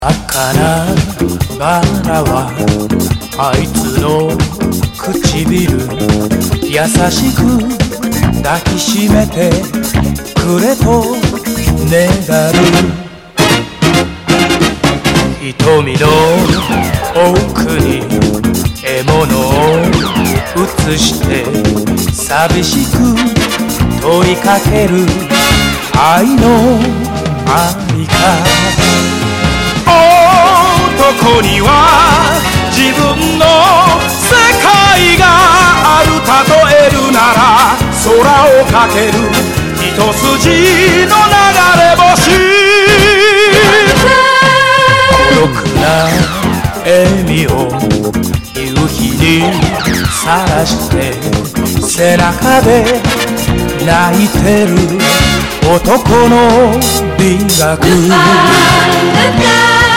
赤なバラはあいつの唇優しく抱きしめてくれと願う。瞳の奥に獲物を映して寂しく問いかける愛のありか。男には自分の世界がある。例えるなら空をかける一筋の流れ星。孤独な笑みを夕日にさらして背中で泣いてる男の美学。